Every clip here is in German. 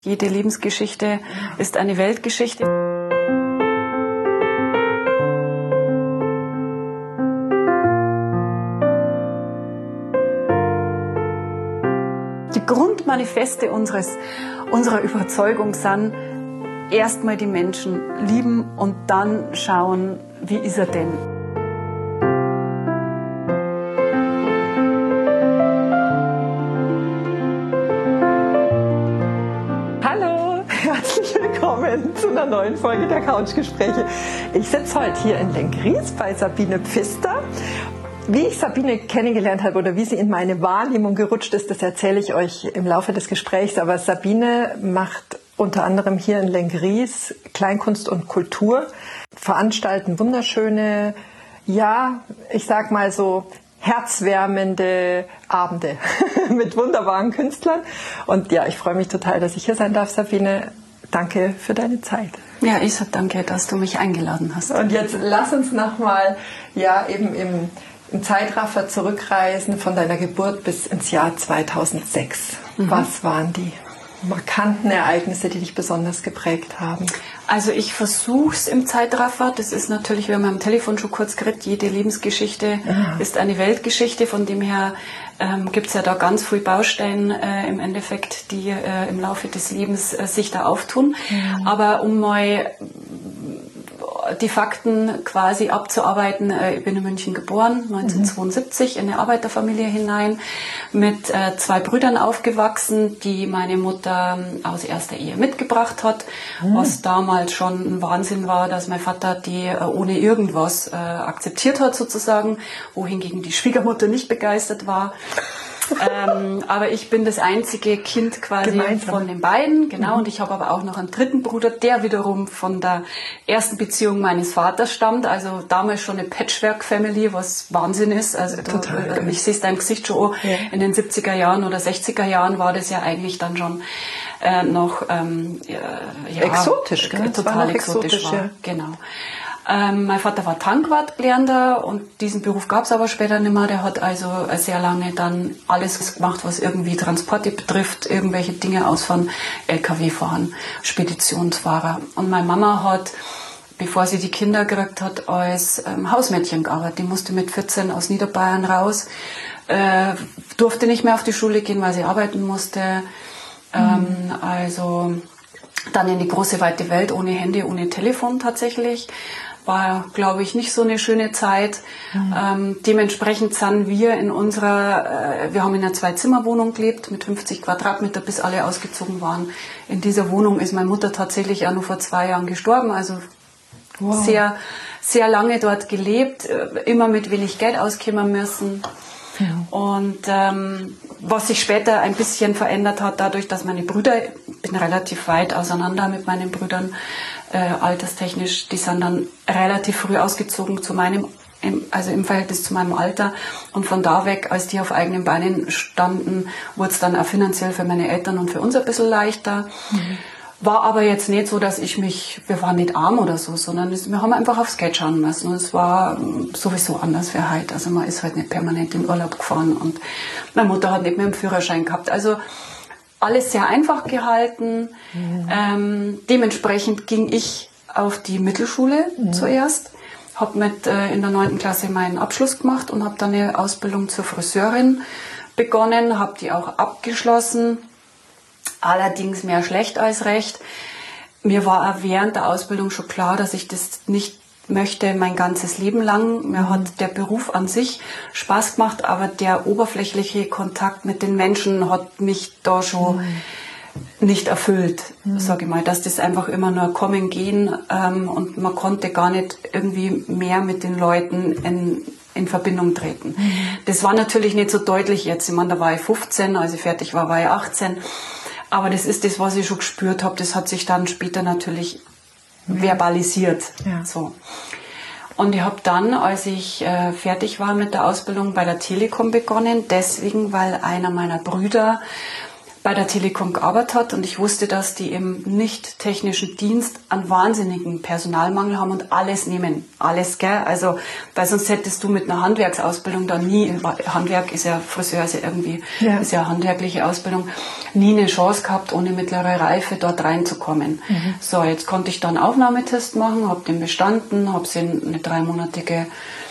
Jede Lebensgeschichte ist eine Weltgeschichte. Die Grundmanifeste unserer Überzeugung sind, erstmal die Menschen lieben und dann schauen, wie ist er denn? Herzlich willkommen zu einer neuen Folge der Couchgespräche. Ich sitze heute hier in Lenggries bei Sabine Pfister. Wie ich Sabine kennengelernt habe oder wie sie in meine Wahrnehmung gerutscht ist, das erzähle ich euch im Laufe des Gesprächs. Aber Sabine macht unter anderem hier in Lenggries Kleinkunst und Kultur, veranstalten wunderschöne, ja, ich sag mal so, herzwärmende Abende mit wunderbaren Künstlern. Und ja, ich freue mich total, dass ich hier sein darf, Sabine. Danke für deine Zeit. Ja, ich sage danke, dass du mich eingeladen hast. Und jetzt lass uns nochmal eben im Zeitraffer zurückreisen von deiner Geburt bis ins Jahr 2006. Was waren die markanten Ereignisse, die dich besonders geprägt haben? Also ich versuche es im Zeitraffer. Das ist natürlich, wir haben am Telefon schon kurz geredet, jede Lebensgeschichte ist eine Weltgeschichte. Von dem her gibt es ja da ganz viele Bausteine im Endeffekt, die im Laufe des Lebens sich da auftun. Aber um mal die Fakten quasi abzuarbeiten. Ich bin in München geboren, 1972, in eine Arbeiterfamilie hinein, mit 2 Brüdern aufgewachsen, die meine Mutter aus erster Ehe mitgebracht hat, was damals schon ein Wahnsinn war, dass mein Vater die ohne irgendwas akzeptiert hat sozusagen, wohingegen die Schwiegermutter nicht begeistert war. Aber ich bin das einzige Kind quasi von den beiden, genau. Und ich habe aber auch noch einen dritten Bruder, der wiederum von der ersten Beziehung meines Vaters stammt. Also damals schon eine Patchwork-Family, was Wahnsinn ist. Also ich sehe es deinem Gesicht schon, in den 70er Jahren oder 60er Jahren war das ja eigentlich dann schon noch exotisch, gell? Total exotisch war. Genau. Mein Vater war Tankwartgelernter und diesen Beruf gab es aber später nicht mehr. Der hat also sehr lange dann alles gemacht, was irgendwie Transporte betrifft, irgendwelche Dinge ausfahren, LKW fahren, Speditionsfahrer. Und meine Mama hat, bevor sie die Kinder gekriegt hat, als Hausmädchen gearbeitet. Die musste mit 14 aus Niederbayern raus, durfte nicht mehr auf die Schule gehen, weil sie arbeiten musste. Also dann in die große weite Welt, ohne Handy, ohne Telefon tatsächlich. War, glaube ich, nicht so eine schöne Zeit. Dementsprechend sind wir wir haben in einer 2-Zimmer-Wohnung gelebt mit 50 Quadratmeter, bis alle ausgezogen waren. In dieser Wohnung ist meine Mutter tatsächlich auch nur vor 2 Jahren gestorben, also sehr, sehr lange dort gelebt, immer mit wenig Geld auskommen müssen. Und was sich später ein bisschen verändert hat, dadurch, dass meine Brüder, ich bin relativ weit auseinander mit meinen Brüdern, alterstechnisch, die sind dann relativ früh ausgezogen also im Verhältnis zu meinem Alter. Und von da weg, als die auf eigenen Beinen standen, wurde es dann auch finanziell für meine Eltern und für uns ein bisschen leichter. War aber jetzt nicht so, dass wir waren nicht arm oder so, sondern wir haben einfach aufs Geld schauen müssen. Und es war sowieso anders wie heute. Also man ist halt nicht permanent in Urlaub gefahren und meine Mutter hat nicht mehr einen Führerschein gehabt. Also alles sehr einfach gehalten. Dementsprechend ging ich auf die Mittelschule zuerst. Habe in der 9. Klasse meinen Abschluss gemacht und habe dann eine Ausbildung zur Friseurin begonnen, habe die auch abgeschlossen. Allerdings mehr schlecht als recht. Mir war auch während der Ausbildung schon klar, dass ich das nicht möchte mein ganzes Leben lang. Mir hat der Beruf an sich Spaß gemacht, aber der oberflächliche Kontakt mit den Menschen hat mich da schon nicht erfüllt, sage ich mal. Dass das einfach immer nur kommen, gehen und man konnte gar nicht irgendwie mehr mit den Leuten in Verbindung treten. Das war natürlich nicht so deutlich jetzt. Ich meine, da war ich 15, als ich fertig war ich 18. Aber das ist das, was ich schon gespürt habe. Das hat sich dann später natürlich verbalisiert. Ja. So. Und ich habe dann, als ich fertig war mit der Ausbildung, bei der Telekom begonnen. Deswegen, weil einer meiner Brüder bei der Telekom gearbeitet hat und ich wusste, dass die im nicht technischen Dienst einen wahnsinnigen Personalmangel haben und alles nehmen. Alles, gell? Also, weil sonst hättest du mit einer Handwerksausbildung da nie, Handwerk ist ja Friseur, ist ja irgendwie, ist ja handwerkliche Ausbildung, nie eine Chance gehabt, ohne mittlere Reife dort reinzukommen. So, jetzt konnte ich dann einen Aufnahmetest machen, habe den bestanden, habe sie eine 3-monatige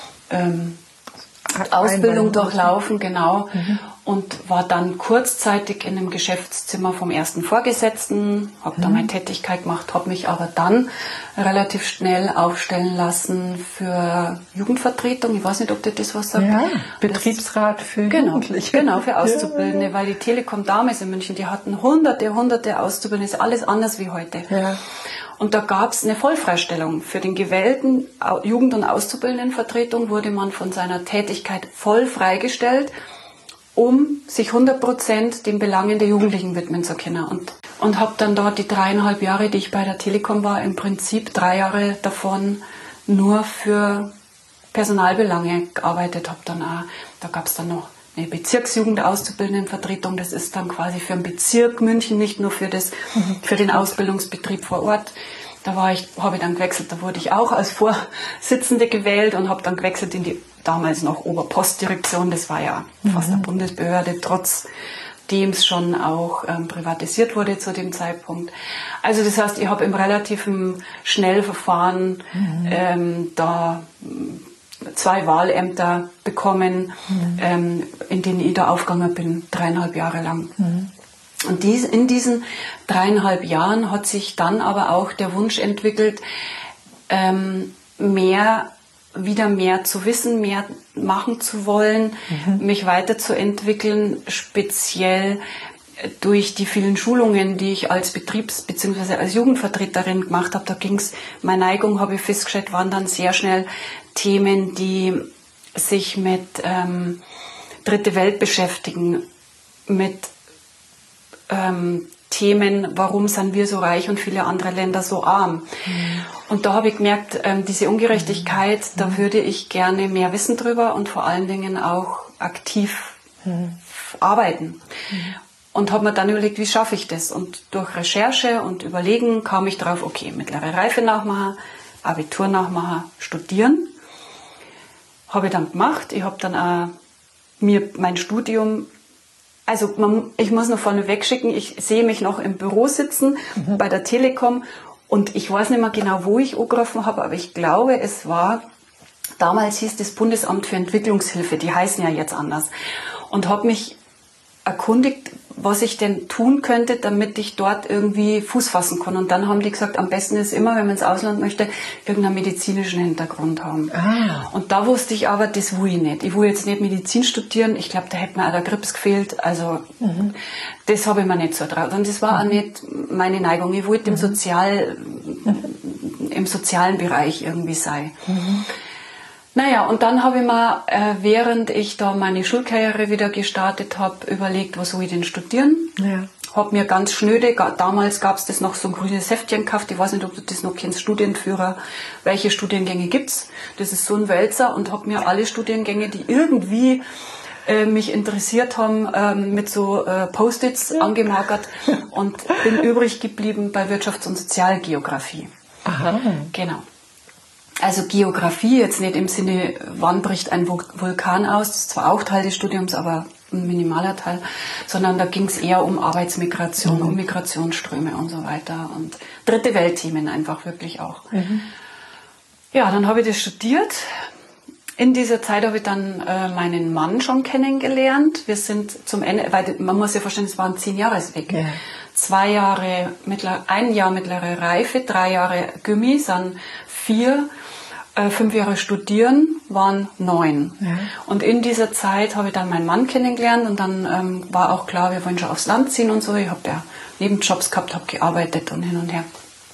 Ausbildung durchlaufen, genau. Und war dann kurzzeitig in einem Geschäftszimmer vom ersten Vorgesetzten, habe da meine Tätigkeit gemacht, habe mich aber dann relativ schnell aufstellen lassen für Jugendvertretung. Ich weiß nicht, ob dir das was sagt. Ja, Betriebsrat für Jugendliche. Genau, für Auszubildende, weil die Telekom damals in München, die hatten hunderte Auszubildende, ist alles anders wie heute. Ja. Und da gab es eine Vollfreistellung. Für den gewählten Jugend- und Auszubildendenvertretung wurde man von seiner Tätigkeit voll freigestellt, um sich 100% den Belangen der Jugendlichen widmen zu können. Und habe dann dort die 3,5 Jahre, die ich bei der Telekom war, im Prinzip 3 Jahre davon nur für Personalbelange gearbeitet. Da gab es dann noch eine Bezirksjugendauszubildendenvertretung. Das ist dann quasi für den Bezirk München, nicht nur für den Ausbildungsbetrieb vor Ort. Habe ich dann gewechselt, da wurde ich auch als Vorsitzende gewählt und habe dann gewechselt in die damals noch Oberpostdirektion. Das war ja fast eine Bundesbehörde, trotzdem es schon auch privatisiert wurde zu dem Zeitpunkt. Also das heißt, ich habe im relativen Schnellverfahren da 2 Wahlämter bekommen, in denen ich da aufgegangen bin, 3,5 Jahre lang. Und in diesen 3,5 Jahren hat sich dann aber auch der Wunsch entwickelt, wieder mehr zu wissen, mehr machen zu wollen, mich weiterzuentwickeln, speziell durch die vielen Schulungen, die ich als bzw. als Jugendvertreterin gemacht habe. Meine Neigung, habe ich festgestellt, waren dann sehr schnell Themen, die sich mit Dritte Welt beschäftigen, mit Themen, warum sind wir so reich und viele andere Länder so arm. Und da habe ich gemerkt, diese Ungerechtigkeit, da würde ich gerne mehr wissen drüber und vor allen Dingen auch aktiv arbeiten. Und habe mir dann überlegt, wie schaffe ich das? Und durch Recherche und Überlegen kam ich drauf, okay, mittlere Reife nachmachen, Abitur nachmachen, studieren. Habe ich dann gemacht. Ich habe dann auch mir mein Studium, also ich muss noch vorne wegschicken, ich sehe mich noch im Büro sitzen bei der Telekom und ich weiß nicht mehr genau, wo ich angerufen habe, aber ich glaube, es war, damals hieß das Bundesamt für Entwicklungshilfe, die heißen ja jetzt anders, und habe mich erkundigt, was ich denn tun könnte, damit ich dort irgendwie Fuß fassen kann. Und dann haben die gesagt, am besten ist immer, wenn man ins Ausland möchte, irgendeinen medizinischen Hintergrund haben. Und da wusste ich aber, das will ich nicht. Ich will jetzt nicht Medizin studieren. Ich glaube, da hätte mir auch der Grips gefehlt. Also das habe ich mir nicht so traut. Und das war auch nicht meine Neigung. Ich wollte im sozialen Bereich irgendwie sein. Naja, und dann habe ich mir, während ich da meine Schulkarriere wieder gestartet habe, überlegt, was soll ich denn studieren? Ja. Habe mir ganz schnöde, damals gab es das noch so ein grünes Heftchen gekauft, ich weiß nicht, ob du das noch kennst, Studienführer, welche Studiengänge gibt's? Das ist so ein Wälzer, und habe mir alle Studiengänge, die irgendwie mich interessiert haben, mit so Post-its angemarkert und bin übrig geblieben bei Wirtschafts- und Sozialgeografie. Aha. Genau. Also Geografie, jetzt nicht im Sinne, wann bricht ein Vulkan aus, das ist zwar auch Teil des Studiums, aber ein minimaler Teil, sondern da ging es eher um Arbeitsmigration, um Migrationsströme und so weiter und dritte Weltthemen einfach wirklich auch. Ja, dann habe ich das studiert. In dieser Zeit habe ich dann meinen Mann schon kennengelernt. Wir sind zum Ende, weil man muss ja verstehen, es waren 10 Jahresweg. Ja. 2 Jahre, 1 Jahr mittlere Reife, 3 Jahre Gymi, sind 4, 5 Jahre studieren, waren 9. Ja. Und in dieser Zeit habe ich dann meinen Mann kennengelernt und dann war auch klar, wir wollen schon aufs Land ziehen und so. Ich habe ja Nebenjobs gehabt, habe gearbeitet und hin und her.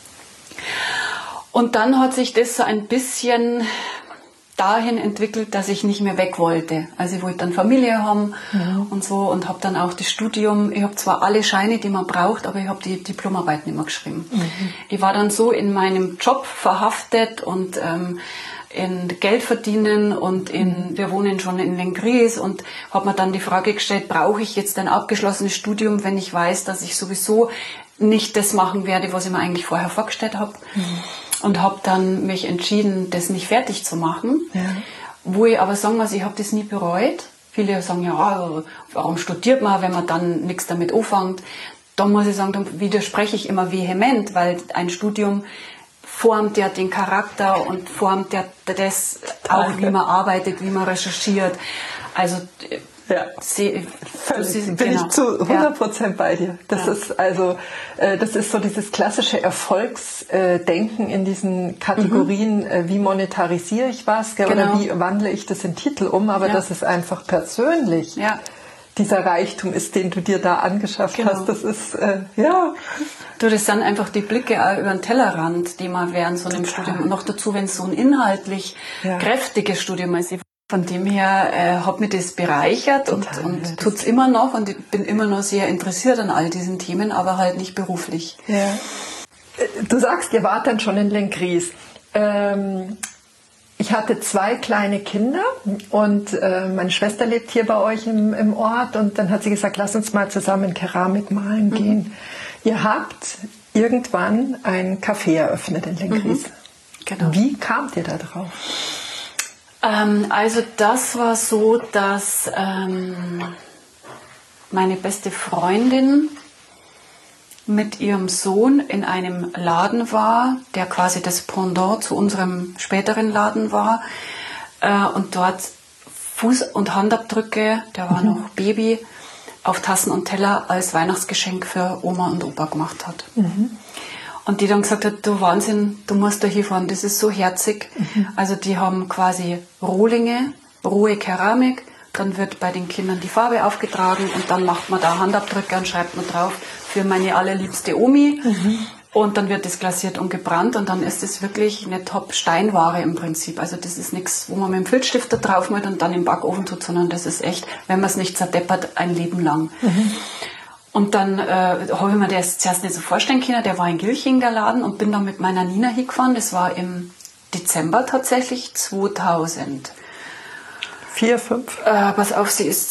Und dann hat sich das so ein bisschen dahin entwickelt, dass ich nicht mehr weg wollte. Also ich wollte dann Familie haben und so und habe dann auch das Studium, ich habe zwar alle Scheine, die man braucht, aber ich habe die Diplomarbeit nicht mehr geschrieben. Ich war dann so in meinem Job verhaftet und in Geld verdienen und wir wohnen schon in Lenggries und habe mir dann die Frage gestellt, brauche ich jetzt ein abgeschlossenes Studium, wenn ich weiß, dass ich sowieso nicht das machen werde, was ich mir eigentlich vorher vorgestellt habe. Und habe dann mich entschieden, das nicht fertig zu machen. Ja. Wo ich aber sagen muss, ich habe das nie bereut. Viele sagen, ja, warum studiert man, wenn man dann nichts damit anfängt? Da muss ich sagen, da widerspreche ich immer vehement, weil ein Studium formt ja den Charakter und formt ja das auch, wie man arbeitet, wie man recherchiert. Also bin ich zu 100% bei dir. Das ist also, das ist so dieses klassische Erfolgsdenken in diesen Kategorien, wie monetarisiere ich was, oder wie wandle ich das in Titel um, aber das ist einfach persönlich. Ja. Dieser Reichtum ist, den du dir da angeschafft hast, das ist, Du, das sind einfach die Blicke auch über den Tellerrand, die man während so einem Studium, und noch dazu, wenn es so ein inhaltlich kräftiges Studium ist. Von dem her hat mich das bereichert und tut's immer noch, und ich bin immer noch sehr interessiert an all diesen Themen, aber halt nicht beruflich. Ja. Du sagst, ihr wart dann schon in Lenggries. Ich hatte 2 kleine Kinder und meine Schwester lebt hier bei euch im Ort, und dann hat sie gesagt, lass uns mal zusammen Keramik malen gehen. Ihr habt irgendwann ein Café eröffnet in Lenggries. Genau. Wie kamt ihr da drauf? Also das war so, dass meine beste Freundin mit ihrem Sohn in einem Laden war, der quasi das Pendant zu unserem späteren Laden war, und dort Fuß- und Handabdrücke, der war noch Baby, auf Tassen und Teller als Weihnachtsgeschenk für Oma und Opa gemacht hat. Und die dann gesagt hat, du Wahnsinn, du musst da hinfahren, das ist so herzig. Also die haben quasi Rohlinge, rohe Keramik, dann wird bei den Kindern die Farbe aufgetragen und dann macht man da Handabdrücke und schreibt man drauf, für meine allerliebste Omi. Und dann wird das glasiert und gebrannt, und dann ist das wirklich eine Top-Steinware im Prinzip. Also das ist nichts, wo man mit dem Filzstift da drauf malt und dann im Backofen tut, sondern das ist echt, wenn man es nicht zerdeppert, ein Leben lang. Und dann habe ich mir das zuerst nicht so vorstellen können. Der war in Gilching, der Laden, und bin dann mit meiner Nina hingefahren. Das war im Dezember tatsächlich, 2000. 4, 5? Pass auf, sie ist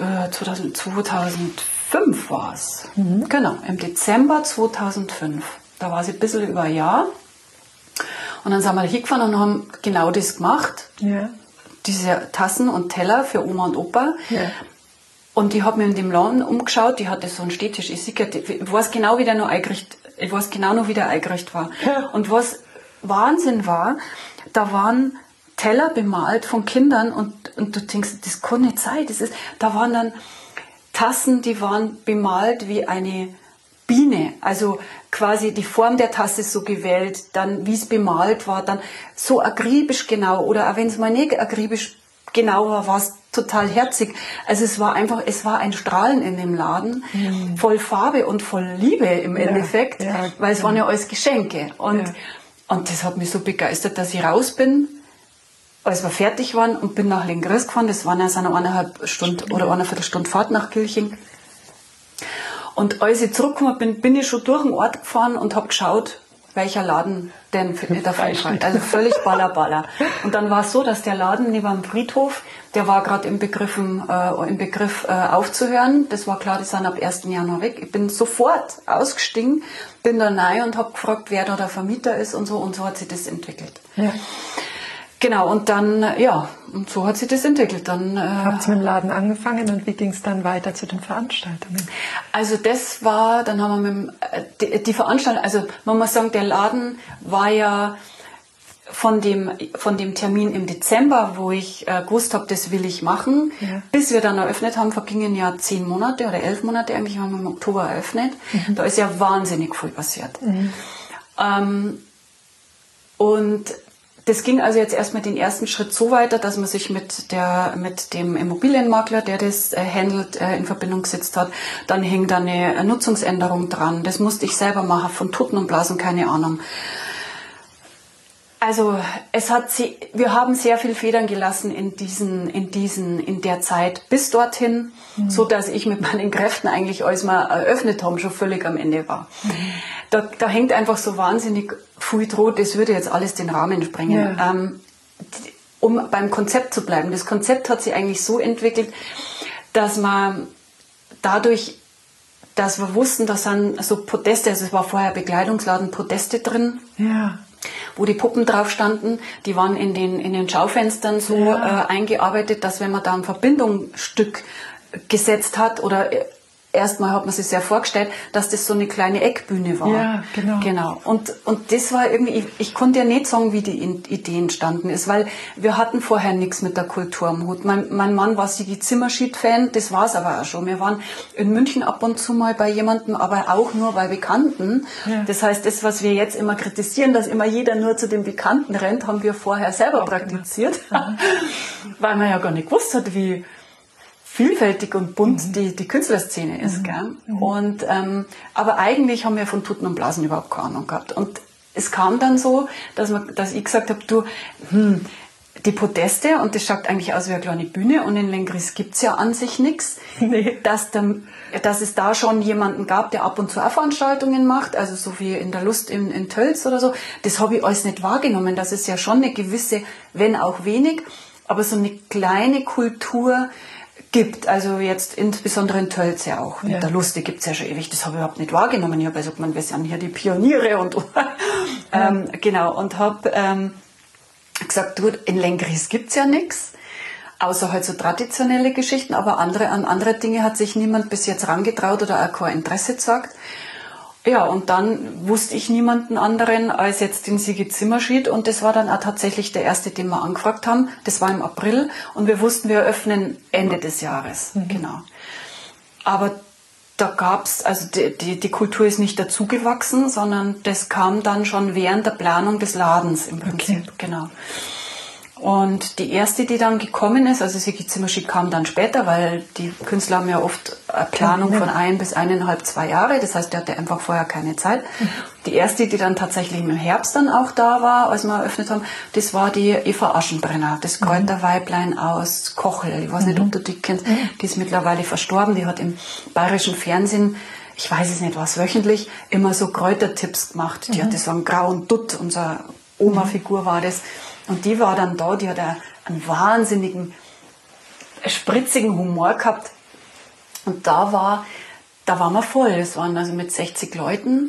2005 war es. Genau, im Dezember 2005. Da war sie ein bisschen über ein Jahr. Und dann sind wir da hingefahren und haben genau das gemacht. Ja. Diese Tassen und Teller für Oma und Opa. Ja. Und ich habe mir in dem Laden umgeschaut, die hatte so einen Stehtisch. Ich weiß genau, wie der noch eingerichtet, ich weiß genau noch, wie der eingerichtet war. Ja. Und was Wahnsinn war, da waren Teller bemalt von Kindern, und du denkst, das kann nicht sein. Da waren dann Tassen, die waren bemalt wie eine Biene. Also quasi die Form der Tasse so gewählt, dann wie es bemalt war, dann so akribisch genau. Oder auch wenn es mal nicht akribisch genau war es total herzig. Also es war ein Strahlen in dem Laden, voll Farbe und voll Liebe im Endeffekt, weil es waren ja alles Geschenke. Und das hat mich so begeistert, dass ich raus bin, als wir fertig waren, und bin nach Lenggries gefahren. Das waren ja so eine 1,5 Stunden oder 1,25 Stunden Fahrt nach Gilching. Und als ich zurückgekommen bin, bin ich schon durch den Ort gefahren und habe geschaut, welcher Laden denn davon schreibt. Also völlig ballerballer. Und dann war es so, dass der Laden neben dem Friedhof, der war gerade im Begriff aufzuhören. Das war klar, die sind ab 1. Januar weg. Ich bin sofort ausgestiegen, bin da rein und habe gefragt, wer da der Vermieter ist und so hat sich das entwickelt. Ja. Genau, und dann, und so hat sich das entwickelt. Dann habt ihr mit dem Laden angefangen, und wie ging es dann weiter zu den Veranstaltungen? Also das war, dann haben wir die Veranstaltung, also man muss sagen, der Laden war ja von dem Termin im Dezember, wo ich gewusst habe, das will ich machen, bis wir dann eröffnet haben, vergingen ja 10 Monate oder 11 Monate eigentlich, haben wir im Oktober eröffnet. Da ist ja wahnsinnig viel passiert. Und das ging also jetzt erstmal den ersten Schritt so weiter, dass man sich mit dem Immobilienmakler, der das handelt, in Verbindung gesetzt hat. Dann hing da eine Nutzungsänderung dran. Das musste ich selber machen, von Tutten und Blasen, keine Ahnung. Also wir haben sehr viel Federn gelassen in der Zeit bis dorthin, so dass ich mit meinen Kräften eigentlich, als wir eröffnet haben, schon völlig am Ende war. Da hängt einfach so wahnsinnig viel dran, das würde jetzt alles den Rahmen sprengen. Ja. um beim Konzept zu bleiben, das Konzept hat sich eigentlich so entwickelt, dass man dadurch, dass wir wussten, da sind so Podeste, also es war vorher Bekleidungsladen, Podeste drin, wo die Puppen drauf standen, die waren in den Schaufenstern so eingearbeitet, dass wenn man da ein Verbindungsstück gesetzt hat oder erstmal hat man sich sehr vorgestellt, dass das so eine kleine Eckbühne war. Ja, genau. Und das war irgendwie, ich konnte ja nicht sagen, wie die Idee entstanden ist, weil wir hatten vorher nichts mit der Kultur am Hut. Mein Mann war Sigi Zimmerschied-Fan, das war es aber auch schon. Wir waren in München ab und zu mal bei jemandem, aber auch nur bei Bekannten. Ja. Das heißt, das, was wir jetzt immer kritisieren, dass immer jeder nur zu den Bekannten rennt, haben wir vorher selber auch praktiziert, weil man ja gar nicht gewusst hat, wie vielfältig und bunt die Künstlerszene ist. Gell? Und, aber eigentlich haben wir von Tuten und Blasen überhaupt keine Ahnung gehabt. Und es kam dann so, dass ich gesagt habe, du, die Podeste, und das schaut eigentlich aus wie eine kleine Bühne, und in Lenggries gibt's ja an sich nichts, dass es da schon jemanden gab, der ab und zu auch Veranstaltungen macht, also so wie in der Lust in Tölz oder so, das habe ich alles nicht wahrgenommen. Das ist ja schon eine gewisse, wenn auch wenig, aber so eine kleine Kultur gibt, also jetzt insbesondere in Tölz ja auch. Mit der Lust, die gibt's ja schon ewig, das habe ich überhaupt nicht wahrgenommen. Ich habe gesagt, wir sind hier die Pioniere und genau, und habe gesagt, du, in Lenggries gibt's ja nichts, außer halt so traditionelle Geschichten, aber an andere Dinge hat sich niemand bis jetzt rangetraut oder auch kein Interesse gezeigt. Ja, und dann wusste ich niemanden anderen als jetzt den Sigi Zimmerschied, und das war dann auch tatsächlich der erste, den wir angefragt haben. Das war im April, und wir wussten, wir eröffnen Ende des Jahres. Genau. Aber da gab's, also die Kultur ist nicht dazugewachsen, sondern das kam dann schon während der Planung des Ladens im Prinzip. Okay. Genau. Und die erste, die dann gekommen ist, also Sigi Zimmerschied kam dann später, weil die Künstler haben ja oft eine Planung von 1 bis 1,5, 2 Jahre. Das heißt, der hatte einfach vorher keine Zeit. Die erste, die dann tatsächlich im Herbst dann auch da war, als wir eröffnet haben, das war die Eva Aschenbrenner, das Kräuterweiblein aus Kochel. Ich weiß nicht, ob du die kennst. Die ist mittlerweile verstorben. Die hat im bayerischen Fernsehen, ich weiß es nicht was, wöchentlich immer so Kräutertipps gemacht. Die hatte so einen grauen Dutt, unsere Oma-Figur war das. Und die war dann da, die hat einen wahnsinnigen, spritzigen Humor gehabt. Und da waren wir voll. Es waren also mit 60 Leuten,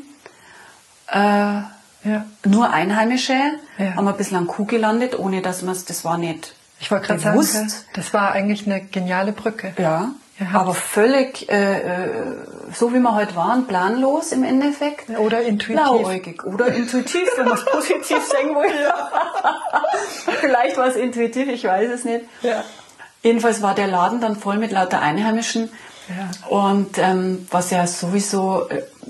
nur Einheimische, haben wir ein bisschen an Kuh gelandet, ohne dass man es, das war nicht ich wollte gerade sagen, das war eigentlich eine geniale Brücke. Ja. Aber völlig, so wie wir heute waren, planlos im Endeffekt. Oder intuitiv. Blauäugig. Oder intuitiv, wenn man es positiv sagen will. Vielleicht war es intuitiv, ich weiß es nicht. Ja. Jedenfalls war der Laden dann voll mit lauter Einheimischen. Ja. Und was ja sowieso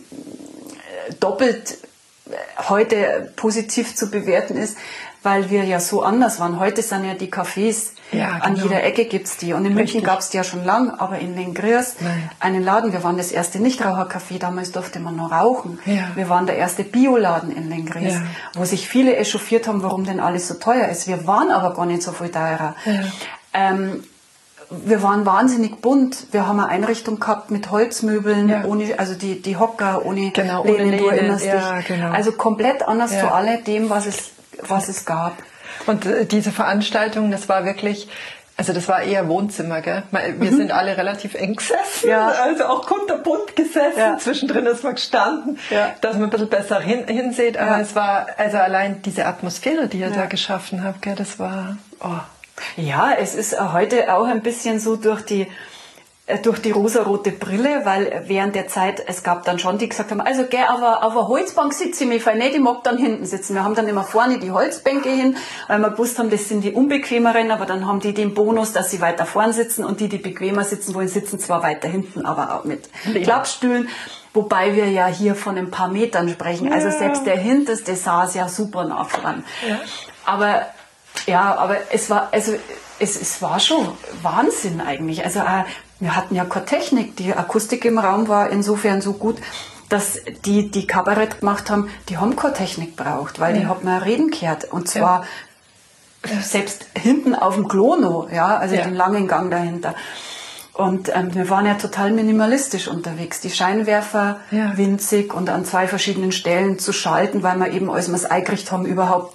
doppelt heute positiv zu bewerten ist, weil wir ja so anders waren. Heute sind ja die Cafés, an jeder Ecke gibt's die. Und in München gab's die ja schon lang, aber in Lenggries einen Laden. Wir waren das erste Nichtrauchercafé, damals durfte man noch rauchen. Ja. Wir waren der erste Bioladen in Lenggries, wo sich viele echauffiert haben, warum denn alles so teuer ist. Wir waren aber gar nicht so viel teurer. Ja. Wir waren wahnsinnig bunt. Wir haben eine Einrichtung gehabt mit Holzmöbeln, ohne, also die Hocker, ohne Lehnen, du erinnerst dich. Also komplett anders zu alledem, was es gab. Und diese Veranstaltung, das war wirklich, also das war eher Wohnzimmer, gell? Wir sind alle relativ eng gesessen, also auch kunterbunt gesessen. Zwischendrin ist man gestanden, dass man ein bisschen besser hinsieht. Aber es war, also allein diese Atmosphäre, die ihr da geschaffen habt, gell, das war, Ja, es ist heute auch ein bisschen so durch die rosarote Brille, weil während der Zeit, es gab dann schon, die gesagt haben, also geh auf einer Holzbank sitze ich mich nicht, ich mag dann hinten sitzen. Wir haben dann immer vorne die Holzbänke hin, weil wir gewusst haben, das sind die unbequemeren, aber dann haben die den Bonus, dass sie weiter vorn sitzen, und die bequemer sitzen wollen, sitzen zwar weiter hinten, aber auch mit Klappstühlen. Wobei wir ja hier von ein paar Metern sprechen. Also selbst der Hinteste saß ja super nah dran. Ja. Aber es war schon Wahnsinn eigentlich. Also wir hatten ja keine Technik. Die Akustik im Raum war insofern so gut, dass die Kabarett gemacht haben, die haben keine Technik braucht, weil die hat man reden gehört. Und zwar selbst hinten auf dem Klo noch, also den langen Gang dahinter. Und wir waren ja total minimalistisch unterwegs. Die Scheinwerfer winzig und an 2 verschiedenen Stellen zu schalten, weil wir eben, als wir es eingerichtet haben, überhaupt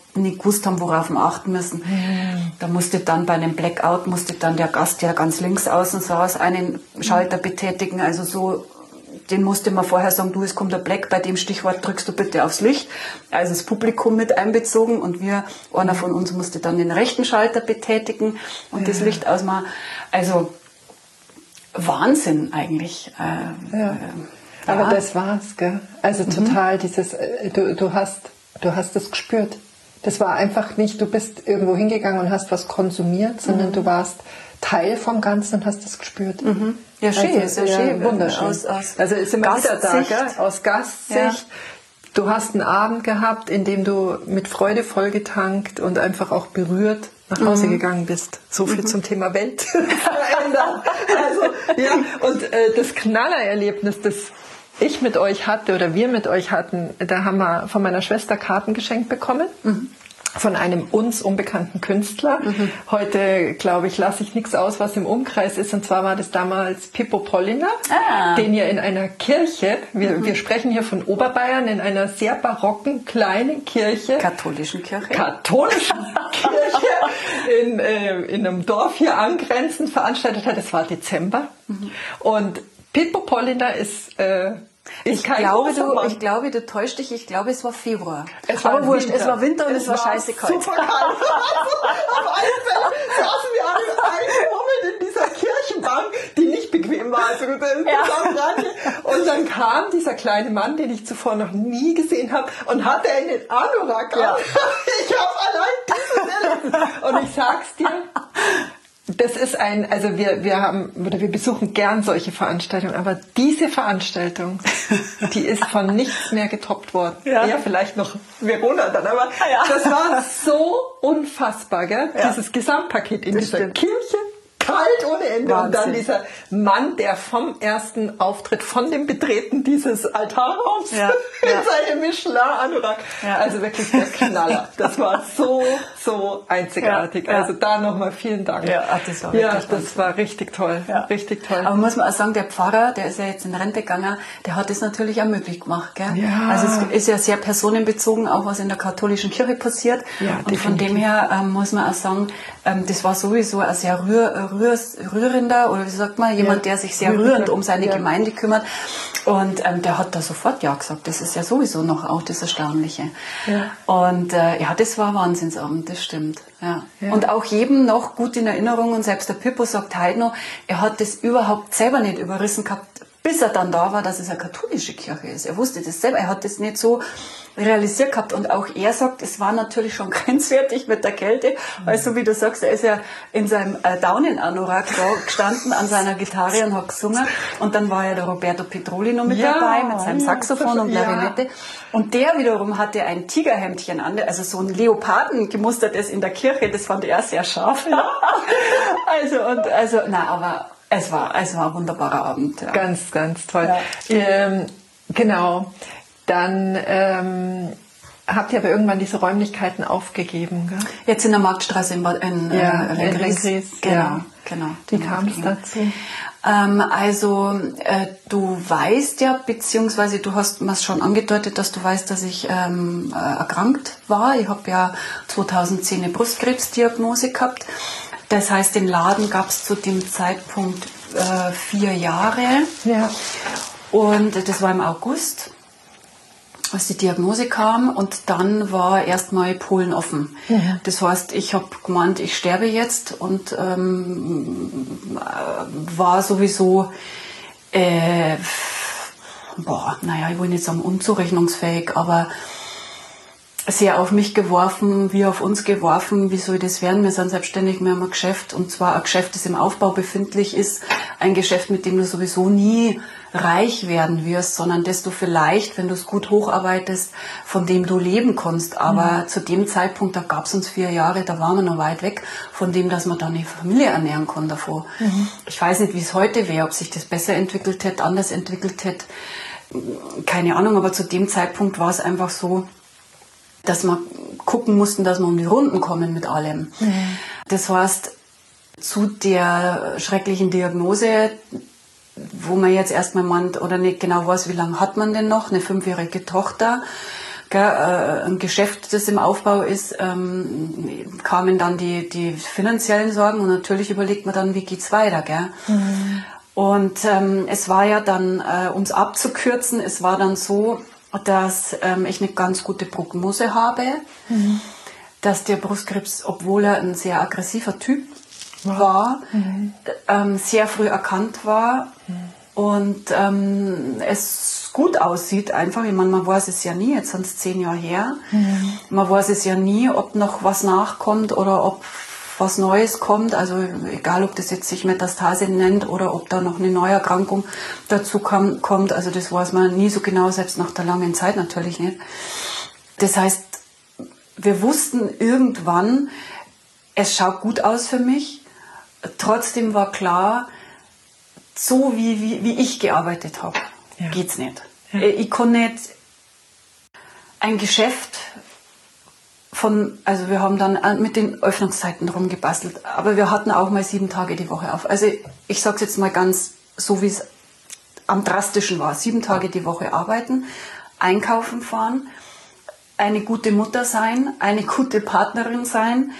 nicht gewusst haben, worauf wir achten müssen. Da musste dann bei einem Blackout, der Gast, der ganz links außen saß, einen Schalter betätigen, also so, den musste man vorher sagen, du, es kommt der Black, bei dem Stichwort drückst du bitte aufs Licht. Also das Publikum mit einbezogen und einer von uns musste dann den rechten Schalter betätigen und das Licht ausmachen. Also Wahnsinn eigentlich. Aber das war's, gell? Also total dieses, du hast es gespürt. Das war einfach nicht, du bist irgendwo hingegangen und hast was konsumiert, sondern du warst Teil vom Ganzen und hast es gespürt. Ja, schön, also, sehr schön. Wunderschön. Also ist immer wieder da, gell? Aus Gastsicht. Ja. Du hast einen Abend gehabt, in dem du mit Freude vollgetankt und einfach auch berührt nach Hause gegangen bist. So viel zum Thema Welt verändern. Also, ja, und das Knallererlebnis, das ich mit euch hatte oder wir mit euch hatten, da haben wir von meiner Schwester Karten geschenkt bekommen. Von einem uns unbekannten Künstler. Heute, glaube ich, lasse ich nichts aus, was im Umkreis ist. Und zwar war das damals Pippo Polliner, den ihr in einer Kirche, wir sprechen hier von Oberbayern, in einer sehr barocken kleinen Kirche. Katholischen Kirche. In einem Dorf hier angrenzend veranstaltet hat. Es war Dezember. Und Pippo Polliner ist... Ich glaube, du täuscht dich. Ich glaube, es war Februar. Es war Winter und es war scheiße kalt. Super kalt. Auf alle Fälle saßen wir alle eingemummelt in dieser Kirchenbank, die nicht bequem war. Also und dann kam dieser kleine Mann, den ich zuvor noch nie gesehen habe, und hatte einen Anorak an. Ich habe allein dieses erlebt. Und ich sag's dir, das ist wir besuchen gern solche Veranstaltungen, aber diese Veranstaltung, die ist von nichts mehr getoppt worden. Ja, vielleicht noch Verona dann, aber das war so unfassbar, gell? Ja. Dieses Gesamtpaket in dieser Kirche. Kalt ohne Ende. Wahnsinn. Und dann dieser Mann, der vom ersten Auftritt, von dem Betreten dieses Altarraums in seinem Michelin-Anorak. Ja. Also wirklich der Knaller. Das war so einzigartig. Ja. Also da nochmal vielen Dank. Ja, das war richtig toll. Ja. Richtig toll. Aber muss man auch sagen, der Pfarrer, der ist ja jetzt in Rente gegangen, der hat das natürlich auch möglich gemacht. Gell? Ja. Also es ist ja sehr personenbezogen, auch was in der katholischen Kirche passiert. Ja, und definitiv. Von dem her muss man auch sagen, das war sowieso ein sehr rührender, oder wie sagt man, jemand, der sich sehr rührend um seine Gemeinde kümmert. Und der hat da sofort ja gesagt. Das ist ja sowieso noch auch das Erstaunliche. Ja. Und das war ein Wahnsinnsabend, das stimmt. Ja. Ja. Und auch jedem noch gut in Erinnerung, und selbst der Pippo sagt heute noch, er hat das überhaupt selber nicht überrissen gehabt, bis er dann da war, dass es eine katholische Kirche ist. Er wusste das selber, er hat das nicht so realisiert gehabt. Und auch er sagt, es war natürlich schon grenzwertig mit der Kälte, weil so wie du sagst, er ist ja in seinem Daunenanorak da gestanden an seiner Gitarre und hat gesungen. Und dann war ja der Roberto Petroli noch mit dabei, mit seinem Saxophon und Klarinette. Und der wiederum hatte ein Tigerhemdchen an, also so ein Leoparden gemustertes in der Kirche, das fand er sehr scharf. Aber es war ein wunderbarer Abend. Ja. Ganz, ganz toll. Ja. Genau. Dann habt ihr aber irgendwann diese Räumlichkeiten aufgegeben, gell? Jetzt in der Marktstraße in Lenggries. Genau. Wie kam es dazu? Du weißt ja, beziehungsweise du hast mir schon angedeutet, dass du weißt, dass ich erkrankt war. Ich habe ja 2010 eine Brustkrebsdiagnose gehabt. Das heißt, den Laden gab es zu dem Zeitpunkt 4 Jahre. Ja. Und das war im August, als die Diagnose kam. Und dann war erstmal Polen offen. Ja. Das heißt, ich habe gemeint, ich sterbe jetzt. Und war sowieso, ich will nicht sagen unzurechnungsfähig, aber sehr auf mich geworfen, wie auf uns geworfen, wie soll das werden? Wir sind selbstständig, wir haben ein Geschäft, und zwar ein Geschäft, das im Aufbau befindlich ist, ein Geschäft, mit dem du sowieso nie reich werden wirst, sondern das du vielleicht, wenn du es gut hocharbeitest, von dem du leben kannst. Aber zu dem Zeitpunkt, da gab es uns 4 Jahre, da waren wir noch weit weg von dem, dass man dann eine Familie ernähren kann davor. Ich weiß nicht, wie es heute wäre, ob sich das besser entwickelt hätte, anders entwickelt hätte, keine Ahnung, aber zu dem Zeitpunkt war es einfach so, dass wir gucken mussten, dass wir um die Runden kommen mit allem. Das heißt, zu der schrecklichen Diagnose, wo man jetzt erstmal meint oder nicht genau weiß, wie lange hat man denn noch, eine 5-jährige Tochter, ein Geschäft, das im Aufbau ist, kamen dann die finanziellen Sorgen und natürlich überlegt man dann, wie geht's weiter, gell? Und es war ja dann, um es abzukürzen, es war dann so, dass ich eine ganz gute Prognose habe, dass der Brustkrebs, obwohl er ein sehr aggressiver Typ war, sehr früh erkannt war und es gut aussieht einfach. Ich meine, man weiß es ja nie, jetzt sind es 10 Jahre her. Man weiß es ja nie, ob noch was nachkommt oder ob was Neues kommt. Also egal, ob das jetzt sich Metastase nennt oder ob da noch eine neue Erkrankung dazu kommt. Also das weiß man nie so genau, selbst nach der langen Zeit natürlich nicht. Das heißt, wir wussten irgendwann, es schaut gut aus für mich. Trotzdem war klar, so wie ich gearbeitet habe, geht's nicht. Ja. Ich kann nicht ein Geschäft also wir haben dann mit den Öffnungszeiten rumgebastelt, aber wir hatten auch mal 7 Tage die Woche auf. Also ich sage es jetzt mal ganz so, wie es am drastischen war. 7 Tage die Woche arbeiten, einkaufen fahren, eine gute Mutter sein, eine gute Partnerin sein.